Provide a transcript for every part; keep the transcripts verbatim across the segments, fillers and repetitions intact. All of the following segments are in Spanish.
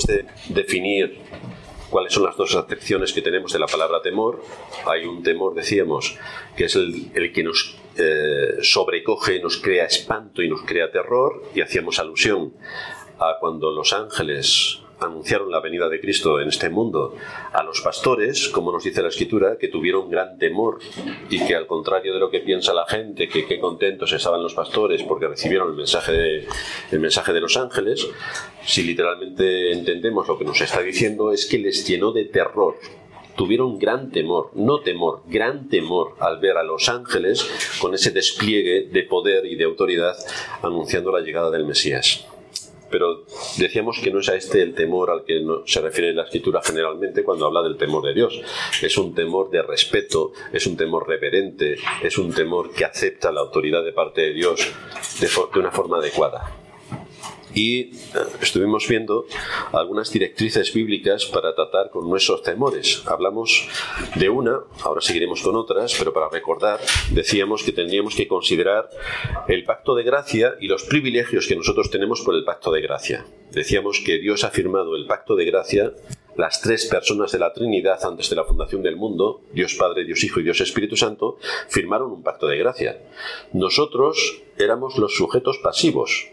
de definir cuáles son las dos acepciones que tenemos de la palabra temor. Hay un temor, decíamos, que es el, el que nos eh, sobrecoge, nos crea espanto y nos crea terror, y hacíamos alusión a cuando los ángeles anunciaron la venida de Cristo en este mundo a los pastores, como nos dice la Escritura, que tuvieron gran temor, y que al contrario de lo que piensa la gente, que qué contentos estaban los pastores porque recibieron el mensaje de, el mensaje de los ángeles, si literalmente entendemos lo que nos está diciendo, es que les llenó de terror. Tuvieron gran temor, no temor, gran temor al ver a los ángeles con ese despliegue de poder y de autoridad anunciando la llegada del Mesías. Pero decíamos que no es a este el temor al que no, se refiere la Escritura generalmente cuando habla del temor de Dios. Es un temor de respeto, es un temor reverente, es un temor que acepta la autoridad de parte de Dios de, de una forma adecuada. Y estuvimos viendo algunas directrices bíblicas para tratar con nuestros temores. Hablamos de una, ahora seguiremos con otras, pero para recordar, decíamos que tendríamos que considerar el pacto de gracia y los privilegios que nosotros tenemos por el pacto de gracia. Decíamos que Dios ha firmado el pacto de gracia, las tres personas de la Trinidad antes de la fundación del mundo, Dios Padre, Dios Hijo y Dios Espíritu Santo, firmaron un pacto de gracia. Nosotros éramos los sujetos pasivos.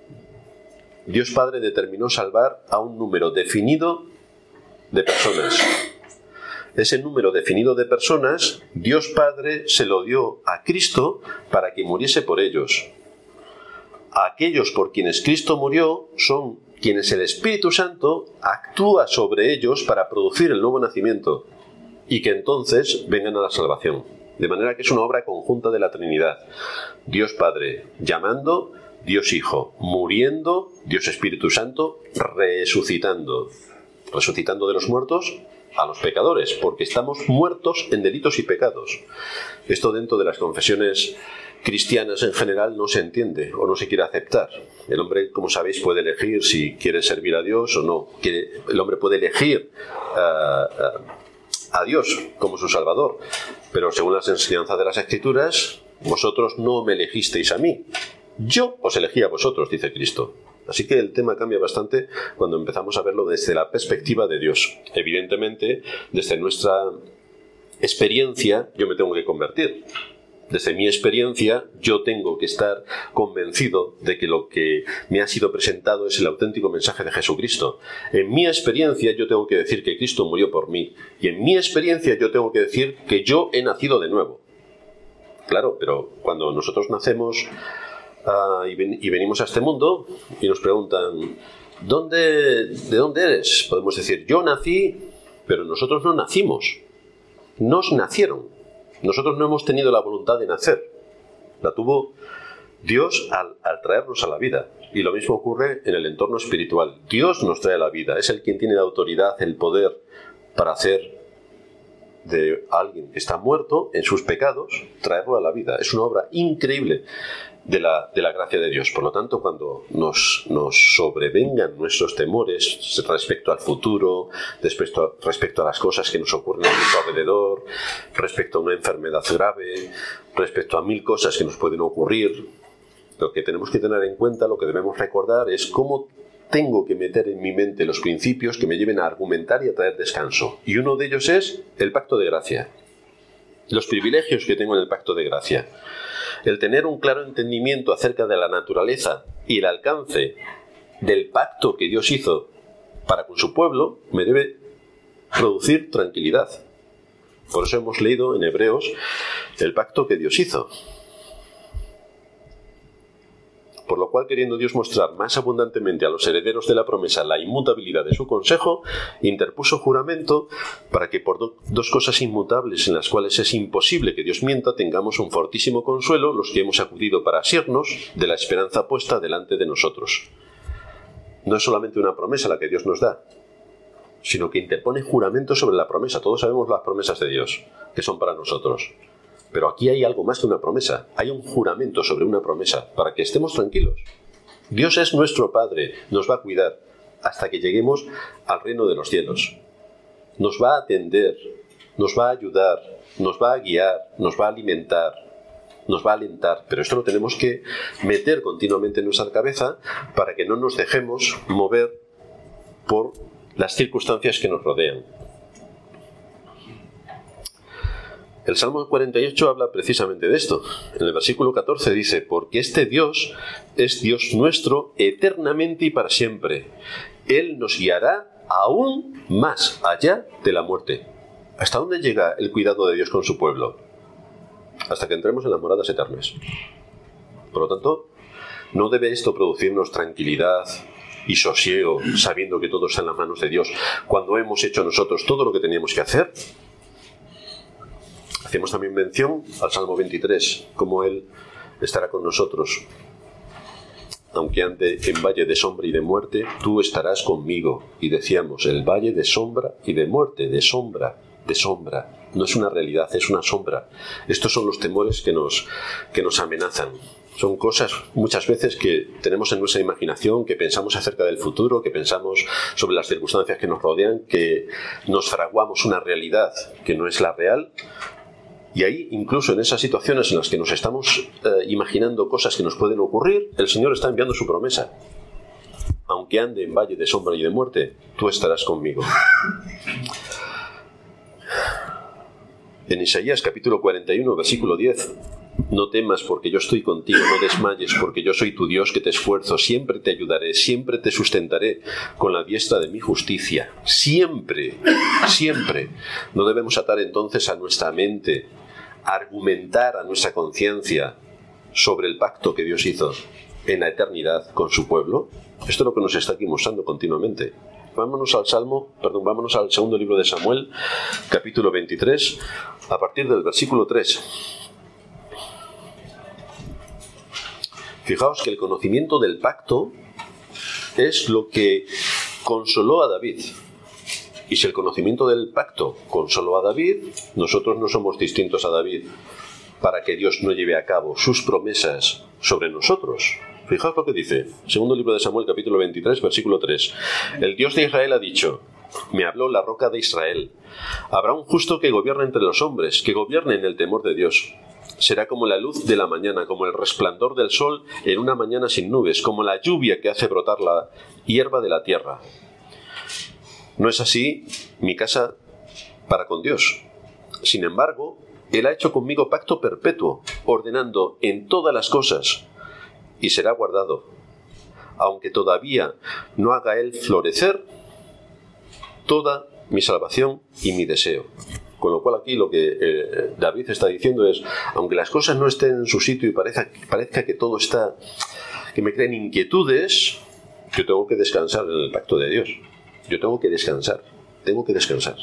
Dios Padre determinó salvar a un número definido de personas. Ese número definido de personas, Dios Padre se lo dio a Cristo para que muriese por ellos. Aquellos por quienes Cristo murió son quienes el Espíritu Santo actúa sobre ellos para producir el nuevo nacimiento y que entonces vengan a la salvación. De manera que es una obra conjunta de la Trinidad. Dios Padre llamando, Dios Hijo muriendo, Dios Espíritu Santo resucitando. Resucitando de los muertos a los pecadores, porque estamos muertos en delitos y pecados. Esto dentro de las confesiones cristianas en general no se entiende o no se quiere aceptar. El hombre, como sabéis, puede elegir si quiere servir a Dios o no. El hombre puede elegir uh, uh, a Dios como su Salvador, pero según las enseñanzas de las Escrituras, vosotros no me elegisteis a mí. Yo os elegí a vosotros, dice Cristo. Así que el tema cambia bastante cuando empezamos a verlo desde la perspectiva de Dios. Evidentemente, desde nuestra experiencia, yo me tengo que convertir. Desde mi experiencia, yo tengo que estar convencido de que lo que me ha sido presentado es el auténtico mensaje de Jesucristo. En mi experiencia, yo tengo que decir que Cristo murió por mí. Y en mi experiencia, yo tengo que decir que yo he nacido de nuevo. Claro, pero cuando nosotros nacemos Uh, y, ven, y venimos a este mundo y nos preguntan ¿dónde, ¿de dónde eres? Podemos decir, yo nací, pero nosotros no nacimos. Nos nacieron. Nosotros no hemos tenido la voluntad de nacer. La tuvo Dios al, al traernos a la vida. Y lo mismo ocurre en el entorno espiritual. Dios nos trae a la vida. Es el quien tiene la autoridad, el poder para hacer de alguien que está muerto en sus pecados, traerlo a la vida. Es una obra increíble de la, de la gracia de Dios. Por lo tanto, cuando nos, nos sobrevengan nuestros temores respecto al futuro, respecto a, respecto a las cosas que nos ocurren a nuestro alrededor, respecto a una enfermedad grave, respecto a mil cosas que nos pueden ocurrir, lo que tenemos que tener en cuenta, lo que debemos recordar es cómo tengo que meter en mi mente los principios que me lleven a argumentar y a traer descanso. Y uno de ellos es el pacto de gracia. Los privilegios que tengo en el pacto de gracia. El tener un claro entendimiento acerca de la naturaleza y el alcance del pacto que Dios hizo para con su pueblo me debe producir tranquilidad. Por eso hemos leído en Hebreos el pacto que Dios hizo. Por lo cual, queriendo Dios mostrar más abundantemente a los herederos de la promesa la inmutabilidad de su consejo, interpuso juramento para que por do- dos cosas inmutables en las cuales es imposible que Dios mienta, tengamos un fortísimo consuelo los que hemos acudido para asirnos de la esperanza puesta delante de nosotros. No es solamente una promesa la que Dios nos da, sino que interpone juramento sobre la promesa. Todos sabemos las promesas de Dios, que son para nosotros. Pero aquí hay algo más que una promesa. Hay un juramento sobre una promesa para que estemos tranquilos. Dios es nuestro Padre, nos va a cuidar hasta que lleguemos al reino de los cielos. Nos va a atender, nos va a ayudar, nos va a guiar, nos va a alimentar, nos va a alentar. Pero esto lo tenemos que meter continuamente en nuestra cabeza para que no nos dejemos mover por las circunstancias que nos rodean. El Salmo cuarenta y ocho habla precisamente de esto. En el versículo catorce dice: porque este Dios es Dios nuestro eternamente y para siempre. Él nos guiará aún más allá de la muerte. ¿Hasta dónde llega el cuidado de Dios con su pueblo? Hasta que entremos en las moradas eternas. Por lo tanto, no debe esto producirnos tranquilidad y sosiego, sabiendo que todo está en las manos de Dios, cuando hemos hecho nosotros todo lo que teníamos que hacer. Hacemos también mención al Salmo veintitrés, como Él estará con nosotros. Aunque ande en valle de sombra y de muerte, tú estarás conmigo. Y decíamos, el valle de sombra y de muerte, de sombra, de sombra. No es una realidad, es una sombra. Estos son los temores que nos, que nos amenazan. Son cosas muchas veces que tenemos en nuestra imaginación, que pensamos acerca del futuro, que pensamos sobre las circunstancias que nos rodean, que nos fraguamos una realidad que no es la real. Y ahí, incluso en esas situaciones en las que nos estamos eh, imaginando cosas que nos pueden ocurrir, el Señor está enviando su promesa. Aunque ande en valle de sombra y de muerte, tú estarás conmigo. En Isaías capítulo cuarenta y uno, versículo diez: no temas porque yo estoy contigo, no desmayes porque yo soy tu Dios que te esfuerzo, siempre te ayudaré, siempre te sustentaré con la diestra de mi justicia. Siempre, siempre. No debemos atar entonces a nuestra mente, argumentar a nuestra conciencia sobre el pacto que Dios hizo en la eternidad con su pueblo. Esto es lo que nos está aquí mostrando continuamente. Vámonos al Salmo, perdón, vámonos al segundo libro de Samuel, capítulo veintitrés, a partir del versículo tres. Fijaos que el conocimiento del pacto es lo que consoló a David. Y si el conocimiento del pacto consoló a David, nosotros no somos distintos a David para que Dios no lleve a cabo sus promesas sobre nosotros. Fijaos lo que dice, segundo libro de Samuel, capítulo veintitrés, versículo tres. El Dios de Israel ha dicho: me habló la roca de Israel. Habrá un justo que gobierne entre los hombres, que gobierne en el temor de Dios. Será como la luz de la mañana, como el resplandor del sol en una mañana sin nubes, como la lluvia que hace brotar la hierba de la tierra. No es así mi casa para con Dios. Sin embargo, Él ha hecho conmigo pacto perpetuo, ordenando en todas las cosas, y será guardado. Aunque todavía no haga Él florecer toda mi salvación y mi deseo. Con lo cual aquí lo que eh, David está diciendo es, aunque las cosas no estén en su sitio y parezca, parezca que todo está, que me creen inquietudes, yo tengo que descansar en el pacto de Dios. Yo tengo que descansar, tengo que descansar.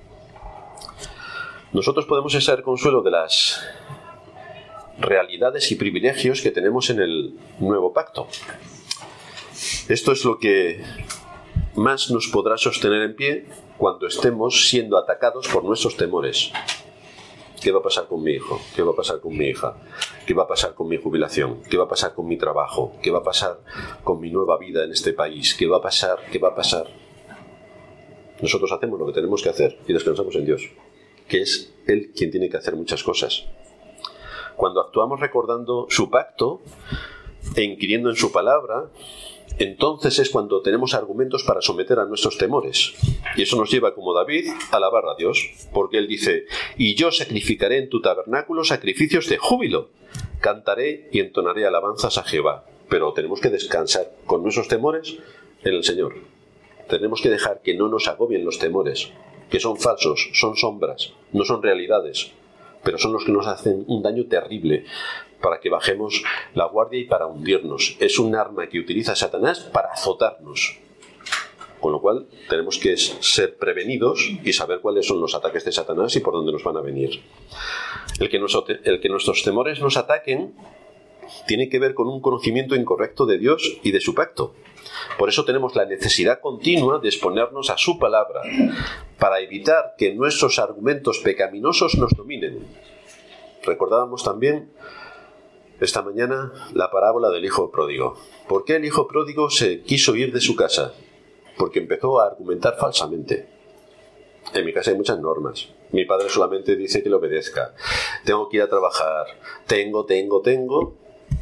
Nosotros podemos extraer consuelo de las realidades y privilegios que tenemos en el nuevo pacto. Esto es lo que más nos podrá sostener en pie cuando estemos siendo atacados por nuestros temores. ¿Qué va a pasar con mi hijo? ¿Qué va a pasar con mi hija? ¿Qué va a pasar con mi jubilación? ¿Qué va a pasar con mi trabajo? ¿Qué va a pasar con mi nueva vida en este país? ¿Qué va a pasar? ¿Qué va a pasar? Nosotros hacemos lo que tenemos que hacer y descansamos en Dios, que es Él quien tiene que hacer muchas cosas. Cuando actuamos recordando su pacto e inquiriendo en su palabra, entonces es cuando tenemos argumentos para someter a nuestros temores. Y eso nos lleva, como David, a alabar a Dios, porque él dice: y yo sacrificaré en tu tabernáculo sacrificios de júbilo, cantaré y entonaré alabanzas a Jehová. Pero tenemos que descansar con nuestros temores en el Señor. Tenemos que dejar que no nos agobien los temores, que son falsos, son sombras, no son realidades, pero son los que nos hacen un daño terrible para que bajemos la guardia y para hundirnos. Es un arma que utiliza Satanás para azotarnos. Con lo cual tenemos que ser prevenidos y saber cuáles son los ataques de Satanás y por dónde nos van a venir. El que, nos, el que nuestros temores nos ataquen tiene que ver con un conocimiento incorrecto de Dios y de su pacto. Por eso tenemos la necesidad continua de exponernos a su palabra, para evitar que nuestros argumentos pecaminosos nos dominen. Recordábamos también esta mañana la parábola del hijo pródigo. ¿Por qué el hijo pródigo se quiso ir de su casa? Porque empezó a argumentar falsamente. En mi casa hay muchas normas. Mi padre solamente dice que le obedezca. Tengo que ir a trabajar. Tengo, tengo, tengo.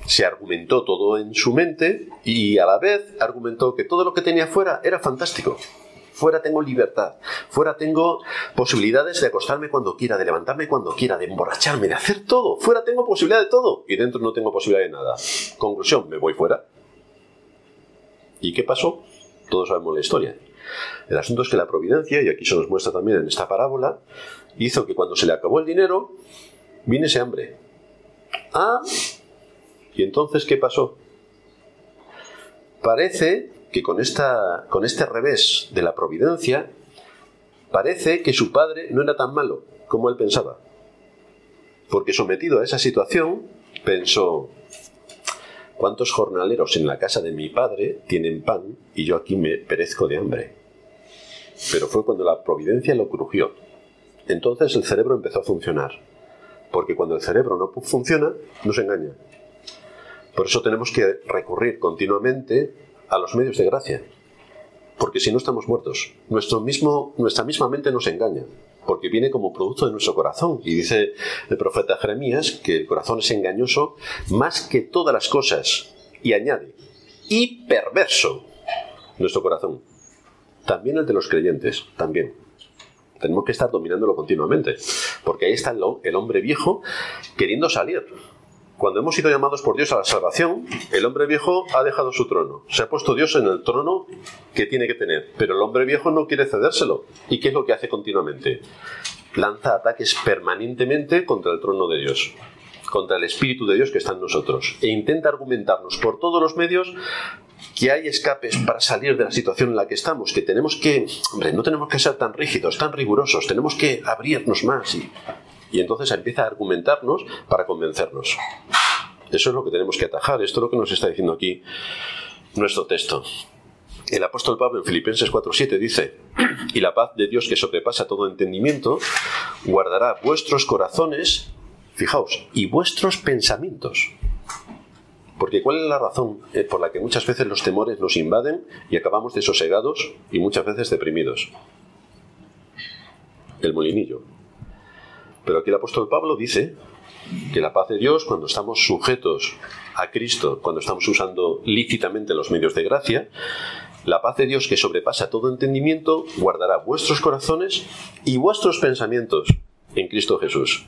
Se argumentó todo en su mente y a la vez argumentó que todo lo que tenía fuera era fantástico. Fuera tengo libertad, fuera tengo posibilidades de acostarme cuando quiera, de levantarme cuando quiera, de emborracharme, de hacer todo. Fuera tengo posibilidad de todo y dentro no tengo posibilidad de nada. Conclusión, me voy fuera. ¿Y qué pasó? Todos sabemos la historia. El asunto es que la providencia, y aquí se nos muestra también en esta parábola, hizo que cuando se le acabó el dinero, viniese hambre. Ah, ¿y entonces qué pasó? Parece que con, esta, con este revés de la providencia, parece que su padre no era tan malo como él pensaba. Porque sometido a esa situación, pensó, ¿cuántos jornaleros en la casa de mi padre tienen pan y yo aquí me perezco de hambre? Pero fue cuando la providencia lo crujió. Entonces el cerebro empezó a funcionar. Porque cuando el cerebro no funciona, nos engaña. Por eso tenemos que recurrir continuamente a los medios de gracia. Porque si no estamos muertos. Nuestro mismo, nuestra misma mente nos engaña. Porque viene como producto de nuestro corazón. Y dice el profeta Jeremías que el corazón es engañoso más que todas las cosas. Y añade, y perverso nuestro corazón. También el de los creyentes, también. Tenemos que estar dominándolo continuamente. Porque ahí está el, el hombre viejo queriendo salir. Cuando hemos sido llamados por Dios a la salvación, el hombre viejo ha dejado su trono. Se ha puesto Dios en el trono que tiene que tener. Pero el hombre viejo no quiere cedérselo. ¿Y qué es lo que hace continuamente? Lanza ataques permanentemente contra el trono de Dios. Contra el Espíritu de Dios que está en nosotros. E intenta argumentarnos por todos los medios que hay escapes para salir de la situación en la que estamos. Que tenemos que... Hombre, no tenemos que ser tan rígidos, tan rigurosos. Tenemos que abrirnos más y... Y entonces empieza a argumentarnos para convencernos. Eso es lo que tenemos que atajar. Esto es lo que nos está diciendo aquí nuestro texto. El apóstol Pablo en Filipenses cuatro siete dice: y la paz de Dios que sobrepasa todo entendimiento guardará vuestros corazones, fijaos, y vuestros pensamientos. Porque ¿cuál es la razón por la que muchas veces los temores nos invaden y acabamos desosegados y muchas veces deprimidos? El molinillo. Pero aquí el apóstol Pablo dice que la paz de Dios, cuando estamos sujetos a Cristo, cuando estamos usando lícitamente los medios de gracia, la paz de Dios que sobrepasa todo entendimiento guardará vuestros corazones y vuestros pensamientos en Cristo Jesús.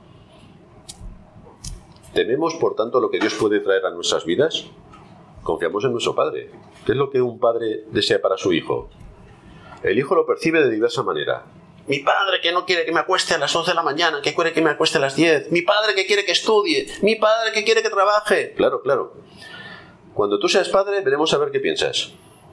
¿Tememos, por tanto, lo que Dios puede traer a nuestras vidas? Confiamos en nuestro Padre. ¿Qué es lo que un padre desea para su hijo? El hijo lo percibe de diversa manera. Mi padre que no quiere que me acueste a las once de la mañana, que quiere que me acueste a las diez. Mi padre que quiere que estudie. Mi padre que quiere que trabaje. Claro, claro. Cuando tú seas padre, veremos a ver qué piensas.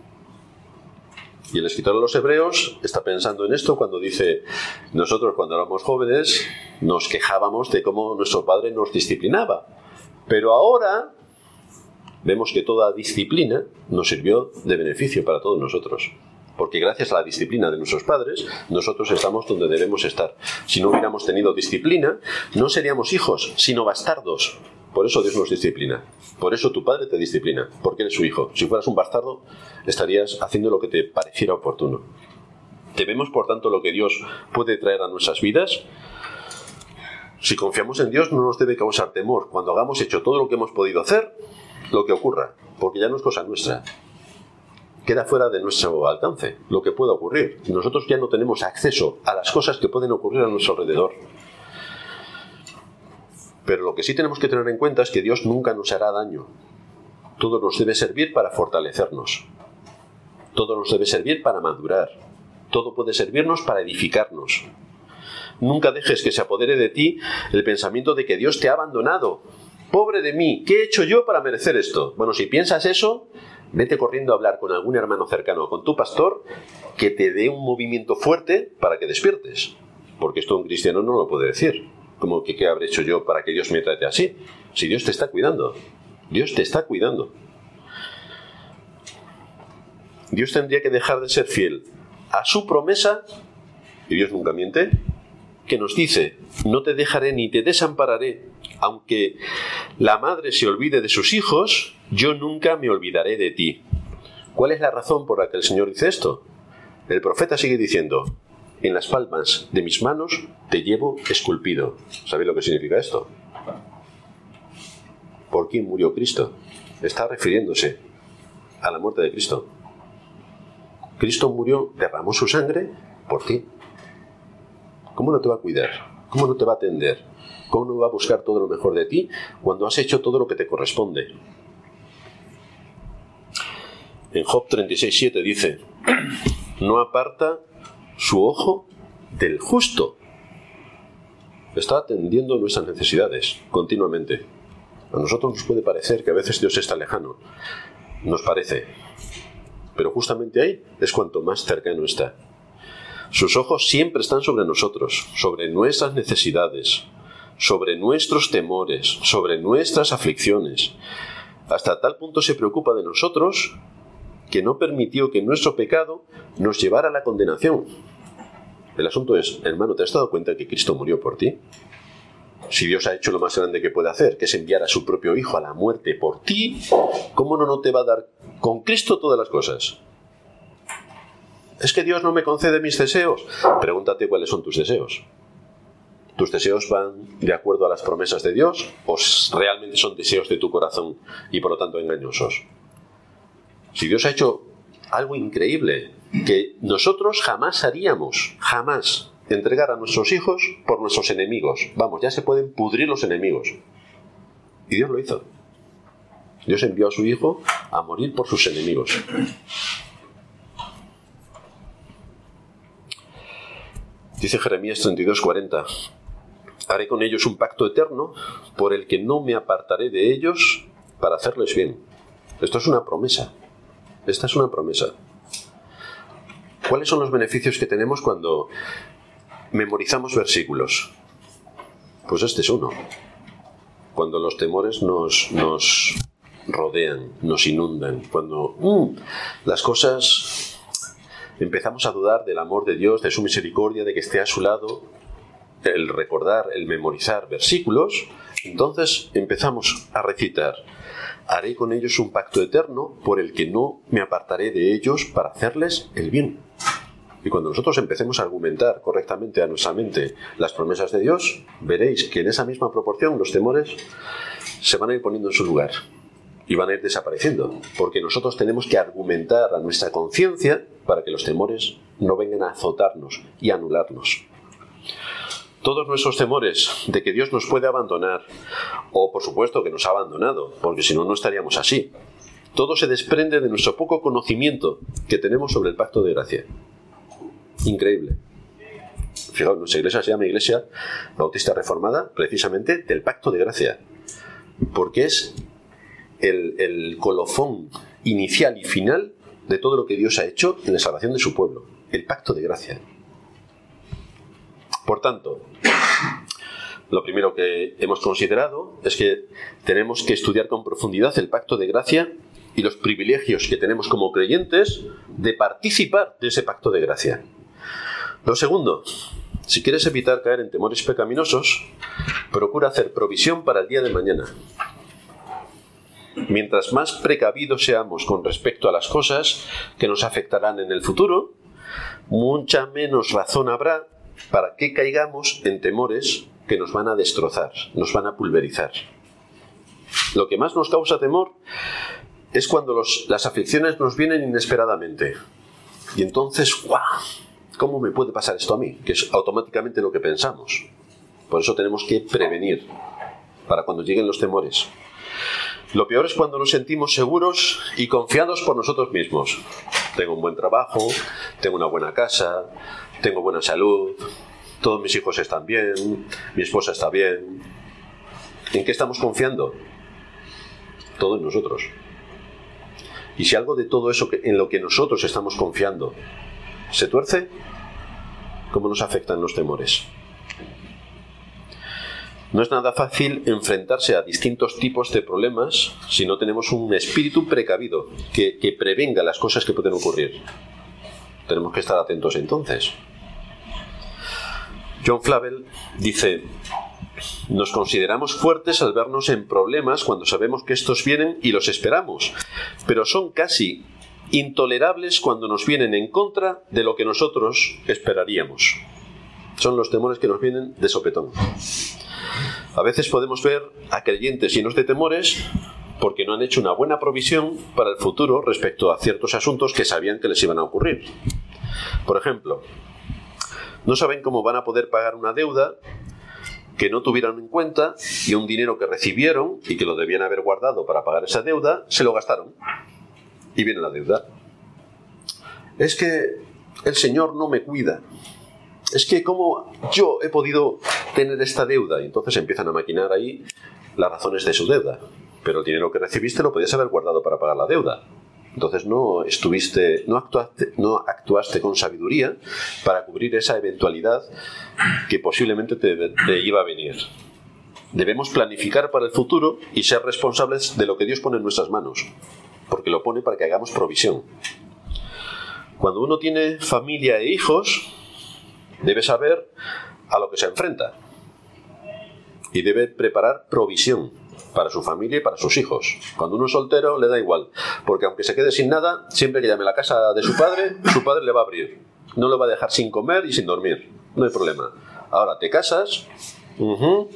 Y el escritor de los Hebreos está pensando en esto cuando dice: nosotros cuando éramos jóvenes nos quejábamos de cómo nuestro padre nos disciplinaba. Pero ahora vemos que toda disciplina nos sirvió de beneficio para todos nosotros. Porque gracias a la disciplina de nuestros padres, nosotros estamos donde debemos estar. Si no hubiéramos tenido disciplina, no seríamos hijos, sino bastardos. Por eso Dios nos disciplina. Por eso tu padre te disciplina, porque eres su hijo. Si fueras un bastardo, estarías haciendo lo que te pareciera oportuno. ¿Tememos, por tanto, lo que Dios puede traer a nuestras vidas? Si confiamos en Dios, no nos debe causar temor cuando hagamos hecho todo lo que hemos podido hacer, lo que ocurra, porque ya no es cosa nuestra. Queda fuera de nuestro alcance lo que pueda ocurrir. Nosotros ya no tenemos acceso a las cosas que pueden ocurrir a nuestro alrededor. Pero lo que sí tenemos que tener en cuenta es que Dios nunca nos hará daño. Todo nos debe servir para fortalecernos. Todo nos debe servir para madurar. Todo puede servirnos para edificarnos. Nunca dejes que se apodere de ti el pensamiento de que Dios te ha abandonado. Pobre de mí, ¿qué he hecho yo para merecer esto? Bueno, si piensas eso, vete corriendo a hablar con algún hermano cercano o con tu pastor que te dé un movimiento fuerte para que despiertes. Porque esto un cristiano no lo puede decir. Como que ¿qué habré hecho yo para que Dios me trate así? Si Dios te está cuidando. Dios te está cuidando. Dios tendría que dejar de ser fiel a su promesa, y Dios nunca miente, que nos dice: no te dejaré ni te desampararé. Aunque la madre se olvide de sus hijos, yo nunca me olvidaré de ti. ¿Cuál es la razón por la que el Señor dice esto? El profeta sigue diciendo: en las palmas de mis manos te llevo esculpido. ¿Sabéis lo que significa esto? por quién murió Cristo. Está refiriéndose a la muerte de Cristo. Cristo murió, derramó su sangre por ti. ¿Cómo no te va a cuidar? ¿Cómo no te va a atender? ¿Cómo no va a buscar todo lo mejor de ti cuando has hecho todo lo que te corresponde? En Job treinta y seis, siete dice: no aparta su ojo del justo. Está atendiendo nuestras necesidades continuamente. A nosotros nos puede parecer que a veces Dios está lejano. Nos parece. Pero justamente ahí es cuanto más cercano está. Sus ojos siempre están sobre nosotros, sobre nuestras necesidades, sobre nuestros temores, sobre nuestras aflicciones. Hasta tal punto se preocupa de nosotros que no permitió que nuestro pecado nos llevara a la condenación. El asunto es, hermano, ¿te has dado cuenta que Cristo murió por ti? Si Dios ha hecho lo más grande que puede hacer, que es enviar a su propio Hijo a la muerte por ti, ¿cómo no, no te va a dar con Cristo todas las cosas? ¿Es que Dios no me concede mis deseos? Pregúntate cuáles son tus deseos. ¿Tus deseos van de acuerdo a las promesas de Dios o realmente son deseos de tu corazón y por lo tanto engañosos? Si Dios ha hecho algo increíble que nosotros jamás haríamos, jamás, entregar a nuestros hijos por nuestros enemigos. Vamos, ya se pueden pudrir los enemigos. Y Dios lo hizo. Dios envió a su Hijo a morir por sus enemigos. Dice Jeremías treinta y dos, cuarenta: haré con ellos un pacto eterno por el que no me apartaré de ellos para hacerles bien. Esto es una promesa. Esta es una promesa. ¿Cuáles son los beneficios que tenemos cuando memorizamos versículos? Pues este es uno. Cuando los temores nos, nos rodean, nos inundan, cuando mm, las cosas empezamos a dudar del amor de Dios, de su misericordia, de que esté a su lado, el recordar, el memorizar versículos, entonces empezamos a recitar: haré con ellos un pacto eterno por el que no me apartaré de ellos para hacerles el bien. Y cuando nosotros empecemos a argumentar correctamente a nuestra mente las promesas de Dios, veréis que en esa misma proporción los temores se van a ir poniendo en su lugar y van a ir desapareciendo, porque nosotros tenemos que argumentar a nuestra conciencia para que los temores no vengan a azotarnos y a anularnos. Todos nuestros temores de que Dios nos puede abandonar, o por supuesto que nos ha abandonado, porque si no, no estaríamos así, todo se desprende de nuestro poco conocimiento que tenemos sobre el pacto de gracia. Increíble. Fijaos, nuestra iglesia se llama Iglesia Bautista Reformada precisamente del pacto de gracia, porque es el, el colofón inicial y final de todo lo que Dios ha hecho en la salvación de su pueblo, el pacto de gracia. Por tanto, lo primero que hemos considerado es que tenemos que estudiar con profundidad el pacto de gracia y los privilegios que tenemos como creyentes de participar de ese pacto de gracia. Lo segundo, si quieres evitar caer en temores pecaminosos, procura hacer provisión para el día de mañana. Mientras más precavidos seamos con respecto a las cosas que nos afectarán en el futuro, mucha menos razón habrá para que caigamos en temores que nos van a destrozar, nos van a pulverizar. Lo que más nos causa temor es cuando los, las aflicciones nos vienen inesperadamente. Y entonces, ¡guau! ¿Cómo me puede pasar esto a mí? Que es automáticamente lo que pensamos. Por eso tenemos que prevenir para cuando lleguen los temores. Lo peor es cuando nos sentimos seguros y confiados por nosotros mismos. Tengo un buen trabajo, tengo una buena casa, tengo buena salud, todos mis hijos están bien, mi esposa está bien. ¿En qué estamos confiando? Todo en nosotros. Y si algo de todo eso que, en lo que nosotros estamos confiando se tuerce, ¿cómo nos afectan los temores? No es nada fácil enfrentarse a distintos tipos de problemas si no tenemos un espíritu precavido que, que prevenga las cosas que pueden ocurrir. Tenemos que estar atentos entonces. John Flavel dice: nos consideramos fuertes al vernos en problemas cuando sabemos que estos vienen y los esperamos, pero son casi intolerables cuando nos vienen en contra de lo que nosotros esperaríamos. Son los temores que nos vienen de sopetón. A veces podemos ver a creyentes llenos de temores porque no han hecho una buena provisión para el futuro respecto a ciertos asuntos que sabían que les iban a ocurrir. Por ejemplo, no saben cómo van a poder pagar una deuda que no tuvieron en cuenta y un dinero que recibieron y que lo debían haber guardado para pagar esa deuda, se lo gastaron. Y viene la deuda. Es que el Señor no me cuida. Es que cómo yo he podido tener esta deuda. Y entonces empiezan a maquinar ahí las razones de su deuda. Pero el dinero que recibiste lo podías haber guardado para pagar la deuda. Entonces no estuviste, no actuaste, no actuaste con sabiduría para cubrir esa eventualidad que posiblemente te, te iba a venir. Debemos planificar para el futuro y ser responsables de lo que Dios pone en nuestras manos, porque lo pone para que hagamos provisión. Cuando uno tiene familia e hijos, debe saber a lo que se enfrenta y debe preparar provisión para su familia y para sus hijos. Cuando uno es soltero le da igual, porque aunque se quede sin nada, siempre que llame a la casa de su padre, su padre le va a abrir. No lo va a dejar sin comer y sin dormir. No hay problema. Ahora te casas uh-huh,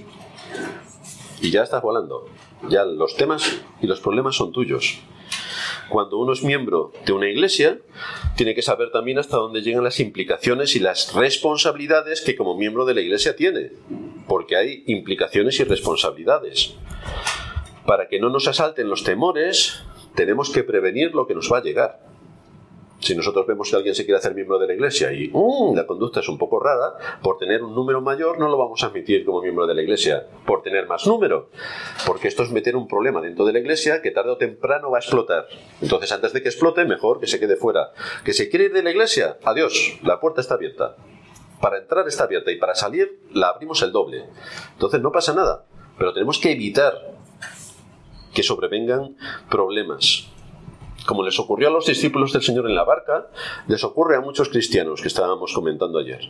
y ya estás volando. Ya los temas y los problemas son tuyos. Cuando uno es miembro de una iglesia, tiene que saber también hasta dónde llegan las implicaciones y las responsabilidades que como miembro de la iglesia tiene. Porque hay implicaciones y responsabilidades. Para que no nos asalten los temores, tenemos que prevenir lo que nos va a llegar. Si nosotros vemos que alguien se quiere hacer miembro de la iglesia y um, la conducta es un poco rara, por tener un número mayor no lo vamos a admitir como miembro de la iglesia, por tener más número, porque esto es meter un problema dentro de la iglesia que tarde o temprano va a explotar. Entonces antes de que explote, mejor que se quede fuera. ¿Que se quiere ir de la iglesia? Adiós, la puerta está abierta. Para entrar está abierta y para salir la abrimos el doble. Entonces no pasa nada, pero tenemos que evitar que sobrevengan problemas. Como les ocurrió a los discípulos del Señor en la barca, les ocurre a muchos cristianos que estábamos comentando ayer.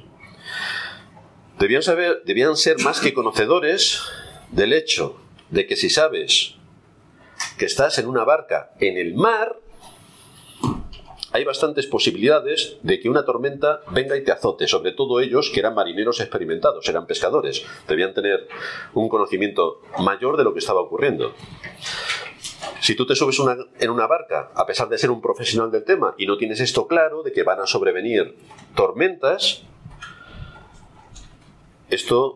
Debían saber, debían ser más que conocedores del hecho de que si sabes que estás en una barca en el mar, hay bastantes posibilidades de que una tormenta venga y te azote, sobre todo ellos que eran marineros experimentados, eran pescadores, debían tener un conocimiento mayor de lo que estaba ocurriendo. Si tú te subes una, en una barca, a pesar de ser un profesional del tema, y no tienes esto claro, de que van a sobrevenir tormentas, esto,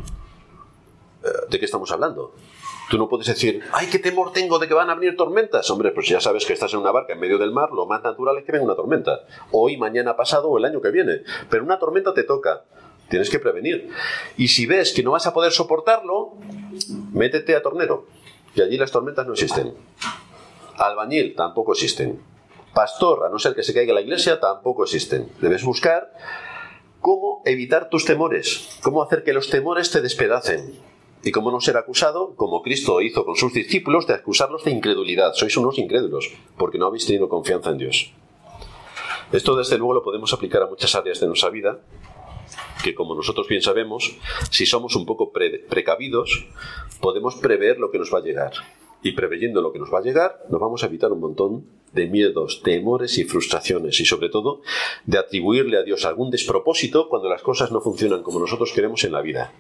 ¿de qué estamos hablando? Tú no puedes decir, ¡ay, qué temor tengo de que van a venir tormentas! Hombre, pues ya sabes que estás en una barca en medio del mar, lo más natural es que venga una tormenta. Hoy, mañana, pasado o el año que viene. Pero una tormenta te toca. Tienes que prevenir. Y si ves que no vas a poder soportarlo, métete a tornero. Y allí las tormentas no existen. Albañil, tampoco existen. Pastor, a no ser que se caiga la iglesia, tampoco existen. Debes buscar cómo evitar tus temores, cómo hacer que los temores te despedacen. Y cómo no ser acusado, como Cristo hizo con sus discípulos, de acusarlos de incredulidad. Sois unos incrédulos, porque no habéis tenido confianza en Dios. Esto, desde luego, lo podemos aplicar a muchas áreas de nuestra vida, que como nosotros bien sabemos, si somos un poco pre- precavidos, podemos prever lo que nos va a llegar. Y preveyendo lo que nos va a llegar, nos vamos a evitar un montón de miedos, temores y frustraciones, y sobre todo, de atribuirle a Dios algún despropósito cuando las cosas no funcionan como nosotros queremos en la vida.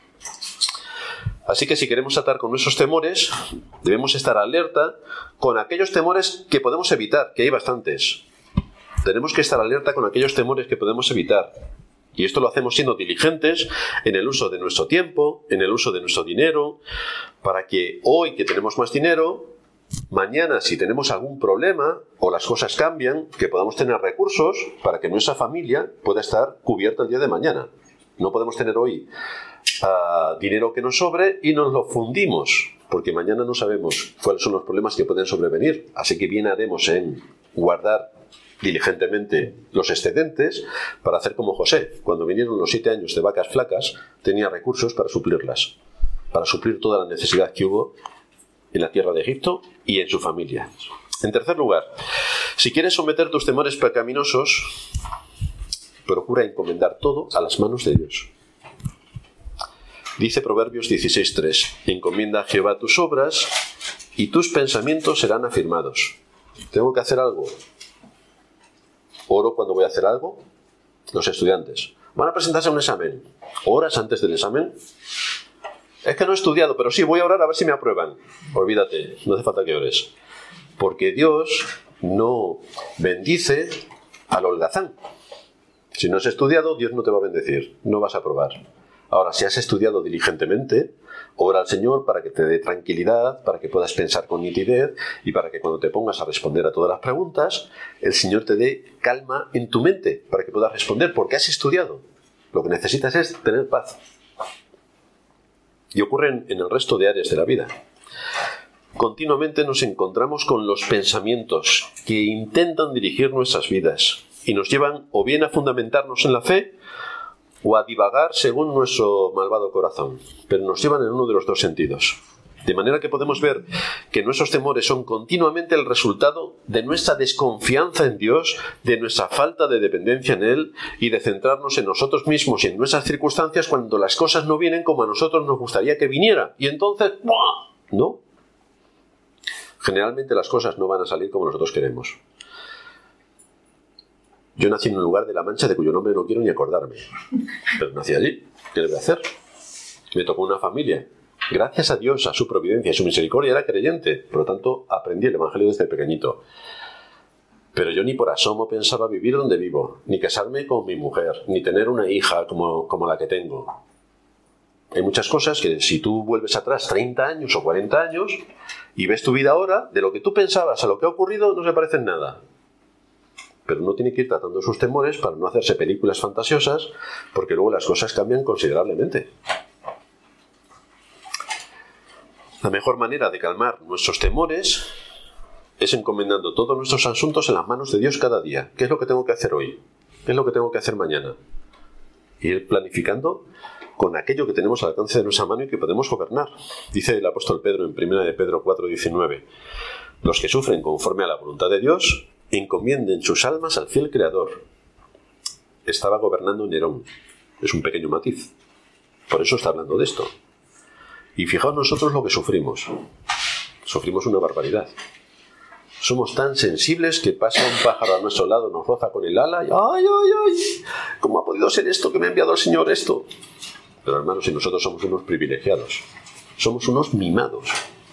Así que si queremos tratar con nuestros temores, debemos estar alerta con aquellos temores que podemos evitar, que hay bastantes. Tenemos que estar alerta con aquellos temores que podemos evitar. Y esto lo hacemos siendo diligentes en el uso de nuestro tiempo, en el uso de nuestro dinero, para que hoy que tenemos más dinero, mañana si tenemos algún problema o las cosas cambian, que podamos tener recursos para que nuestra familia pueda estar cubierta el día de mañana. No podemos tener hoy uh, dinero que nos sobre y nos lo fundimos, porque mañana no sabemos cuáles son los problemas que pueden sobrevenir. Así que bien haremos en guardar diligentemente los excedentes para hacer como José. Cuando vinieron los siete años de vacas flacas, tenía recursos para suplirlas, para suplir toda la necesidad que hubo en la tierra de Egipto y en su familia. En tercer lugar, si quieres someter tus temores pecaminosos, procura encomendar todo a las manos de Dios. Dice Proverbios dieciséis tres, encomienda a Jehová tus obras y tus pensamientos serán afirmados. ¿Tengo que hacer algo? ¿Oro cuando voy a hacer algo? Los estudiantes van a presentarse a un examen. ¿Horas antes del examen? Es que no he estudiado, pero sí, voy a orar a ver si me aprueban. Olvídate, no hace falta que ores. Porque Dios no bendice al holgazán. Si no has estudiado, Dios no te va a bendecir, no vas a aprobar. Ahora, si has estudiado diligentemente, ora al Señor para que te dé tranquilidad, para que puedas pensar con nitidez y para que cuando te pongas a responder a todas las preguntas, el Señor te dé calma en tu mente para que puedas responder, porque has estudiado. Lo que necesitas es tener paz. Y ocurre en, en el resto de áreas de la vida. Continuamente nos encontramos con los pensamientos que intentan dirigir nuestras vidas y nos llevan o bien a fundamentarnos en la fe o a divagar según nuestro malvado corazón, pero nos llevan en uno de los dos sentidos. De manera que podemos ver que nuestros temores son continuamente el resultado de nuestra desconfianza en Dios, de nuestra falta de dependencia en Él y de centrarnos en nosotros mismos y en nuestras circunstancias cuando las cosas no vienen como a nosotros nos gustaría que vinieran. Y entonces, ¡buah! ¿No? Generalmente las cosas no van a salir como nosotros queremos. Yo nací en un lugar de La Mancha de cuyo nombre no quiero ni acordarme. Pero nací allí. ¿Qué le voy a hacer? Me tocó una familia. Gracias a Dios, a su providencia y su misericordia era creyente. Por lo tanto, aprendí el Evangelio desde pequeñito. Pero yo ni por asomo pensaba vivir donde vivo, ni casarme con mi mujer, ni tener una hija como, como la que tengo. Hay muchas cosas que si tú vuelves atrás treinta años o cuarenta años y ves tu vida ahora, de lo que tú pensabas a lo que ha ocurrido no se parecen nada. Pero uno tiene que ir tratando sus temores para no hacerse películas fantasiosas, porque luego las cosas cambian considerablemente. La mejor manera de calmar nuestros temores es encomendando todos nuestros asuntos en las manos de Dios cada día. ¿Qué es lo que tengo que hacer hoy? ¿Qué es lo que tengo que hacer mañana? Ir planificando con aquello que tenemos al alcance de nuestra mano y que podemos gobernar. Dice el apóstol Pedro en primera de Pedro cuatro diecinueve: los que sufren conforme a la voluntad de Dios, encomienden sus almas al fiel Creador. Estaba gobernando Nerón. Es un pequeño matiz. Por eso está hablando de esto. Y fijaos nosotros lo que sufrimos. Sufrimos una barbaridad. Somos tan sensibles que pasa un pájaro a nuestro lado, nos roza con el ala y ¡ay, ay, ay! ¿Cómo ha podido ser esto que me ha enviado el Señor esto? Pero hermanos, si nosotros somos unos privilegiados, somos unos mimados.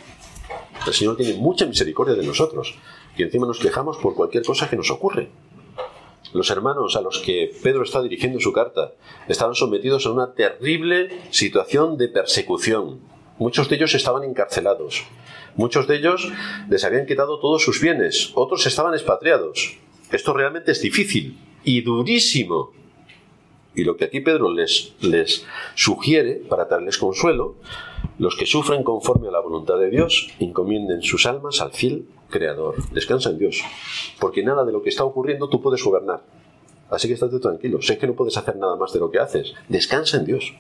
El Señor tiene mucha misericordia de nosotros y encima nos quejamos por cualquier cosa que nos ocurre. Los hermanos a los que Pedro está dirigiendo su carta estaban sometidos a una terrible situación de persecución. Muchos de ellos estaban encarcelados. Muchos de ellos les habían quitado todos sus bienes. Otros estaban expatriados. Esto realmente es difícil y durísimo. Y lo que aquí Pedro les, les sugiere, para darles consuelo, los que sufren conforme a la voluntad de Dios, encomienden sus almas al fiel Creador. Descansa en Dios. Porque nada de lo que está ocurriendo tú puedes gobernar. Así que estate tranquilo. Sé que no puedes hacer nada más de lo que haces. Descansa en Dios.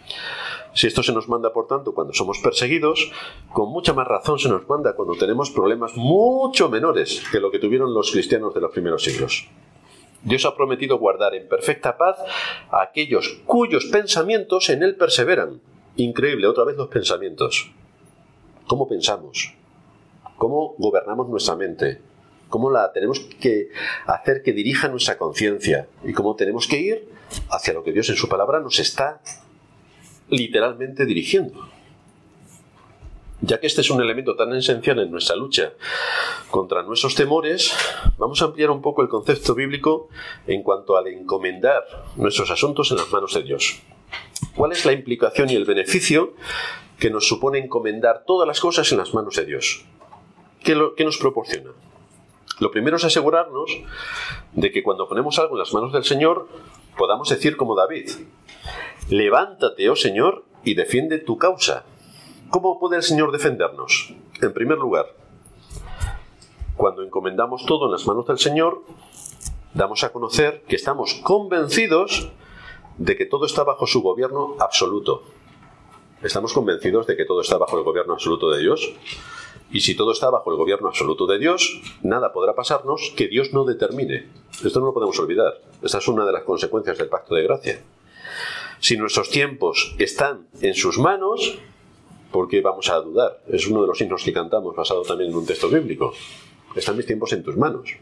Si esto se nos manda, por tanto, cuando somos perseguidos, con mucha más razón se nos manda cuando tenemos problemas mucho menores que lo que tuvieron los cristianos de los primeros siglos. Dios ha prometido guardar en perfecta paz a aquellos cuyos pensamientos en Él perseveran. Increíble, otra vez los pensamientos. ¿Cómo pensamos? ¿Cómo gobernamos nuestra mente? ¿Cómo la tenemos que hacer que dirija nuestra conciencia? ¿Y cómo tenemos que ir hacia lo que Dios en su palabra nos está literalmente dirigiendo? Ya que este es un elemento tan esencial en nuestra lucha contra nuestros temores, vamos a ampliar un poco el concepto bíblico en cuanto al encomendar nuestros asuntos en las manos de Dios. ¿Cuál es la implicación y el beneficio que nos supone encomendar todas las cosas en las manos de Dios? ¿Qué, lo, qué nos proporciona? Lo primero es asegurarnos de que cuando ponemos algo en las manos del Señor, podamos decir como David: levántate, oh Señor, y defiende tu causa. ¿Cómo puede el Señor defendernos? En primer lugar, cuando encomendamos todo en las manos del Señor, damos a conocer que estamos convencidos de que todo está bajo su gobierno absoluto. ¿Estamos convencidos de que todo está bajo el gobierno absoluto de Dios? Y si todo está bajo el gobierno absoluto de Dios, nada podrá pasarnos que Dios no determine. Esto no lo podemos olvidar. Esta es una de las consecuencias del pacto de gracia. Si nuestros tiempos están en sus manos, ¿por qué vamos a dudar? Es uno de los himnos que cantamos, basado también en un texto bíblico. Están mis tiempos en tus manos.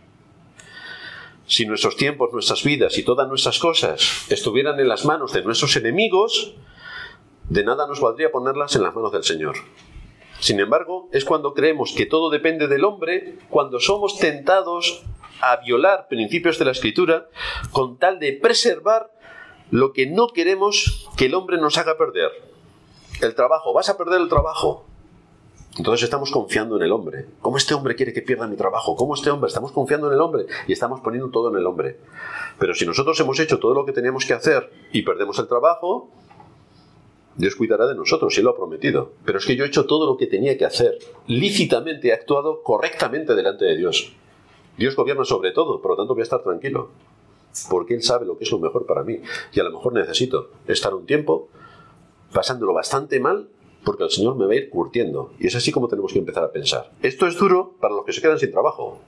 Si nuestros tiempos, nuestras vidas y todas nuestras cosas estuvieran en las manos de nuestros enemigos, de nada nos valdría ponerlas en las manos del Señor. Sin embargo, es cuando creemos que todo depende del hombre, cuando somos tentados a violar principios de la Escritura con tal de preservar lo que no queremos que el hombre nos haga perder. El trabajo, vas a perder el trabajo. Entonces estamos confiando en el hombre. ¿Cómo este hombre quiere que pierda mi trabajo? ¿Cómo este hombre? Estamos confiando en el hombre y estamos poniendo todo en el hombre. Pero si nosotros hemos hecho todo lo que teníamos que hacer y perdemos el trabajo, Dios cuidará de nosotros, y Él lo ha prometido. Pero es que yo he hecho todo lo que tenía que hacer. Lícitamente he actuado correctamente delante de Dios. Dios gobierna sobre todo, por lo tanto voy a estar tranquilo. Porque Él sabe lo que es lo mejor para mí. Y a lo mejor necesito estar un tiempo pasándolo bastante mal, porque el Señor me va a ir curtiendo. Y es así como tenemos que empezar a pensar. Esto es duro para los que se quedan sin trabajo.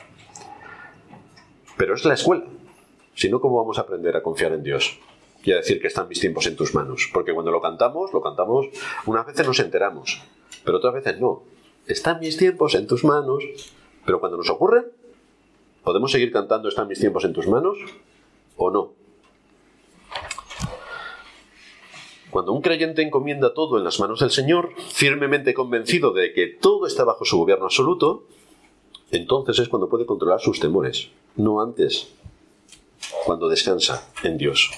Pero es la escuela. Si no, ¿cómo vamos a aprender a confiar en Dios? Y a decir que están mis tiempos en tus manos. Porque cuando lo cantamos, lo cantamos, unas veces nos enteramos, pero otras veces no. Están mis tiempos en tus manos. Pero cuando nos ocurre, ¿podemos seguir cantando están mis tiempos en tus manos? ¿O no? Cuando un creyente encomienda todo en las manos del Señor, firmemente convencido de que todo está bajo su gobierno absoluto, entonces es cuando puede controlar sus temores, no antes, cuando descansa en Dios.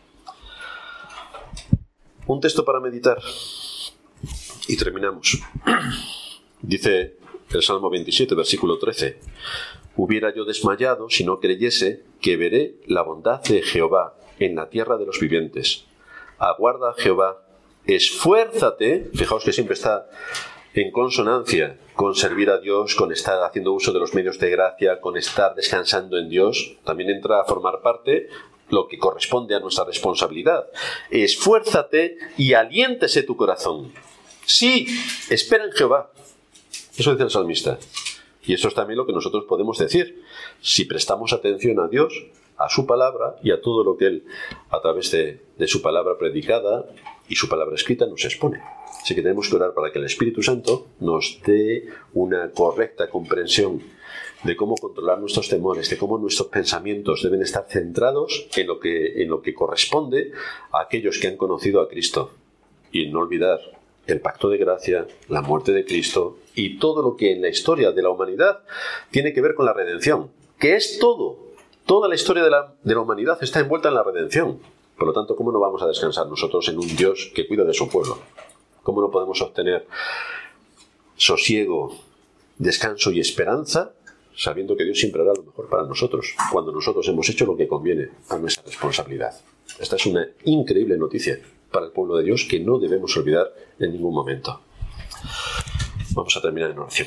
Un texto para meditar y terminamos. Dice el Salmo veintisiete, versículo trece: hubiera yo desmayado si no creyese que veré la bondad de Jehová en la tierra de los vivientes. Aguarda a Jehová, esfuérzate. Fijaos que siempre está en consonancia con servir a Dios, con estar haciendo uso de los medios de gracia, con estar descansando en Dios. También entra a formar parte lo que corresponde a nuestra responsabilidad. Esfuérzate y aliéntese tu corazón. Sí, espera en Jehová. Eso dice el salmista. Y eso es también lo que nosotros podemos decir, si prestamos atención a Dios, a su palabra y a todo lo que Él, a través de, de su palabra predicada y su palabra escrita, nos expone. Así que tenemos que orar para que el Espíritu Santo nos dé una correcta comprensión de cómo controlar nuestros temores, de cómo nuestros pensamientos deben estar centrados en lo que, en lo que corresponde a aquellos que han conocido a Cristo. Y no olvidar el pacto de gracia, la muerte de Cristo y todo lo que en la historia de la humanidad tiene que ver con la redención, que es todo. Toda la historia de la, de la humanidad está envuelta en la redención. Por lo tanto, ¿cómo no vamos a descansar nosotros en un Dios que cuida de su pueblo? ¿Cómo no podemos obtener sosiego, descanso y esperanza sabiendo que Dios siempre hará lo mejor para nosotros cuando nosotros hemos hecho lo que conviene a nuestra responsabilidad? Esta es una increíble noticia para el pueblo de Dios que no debemos olvidar en ningún momento. Vamos a terminar en oración.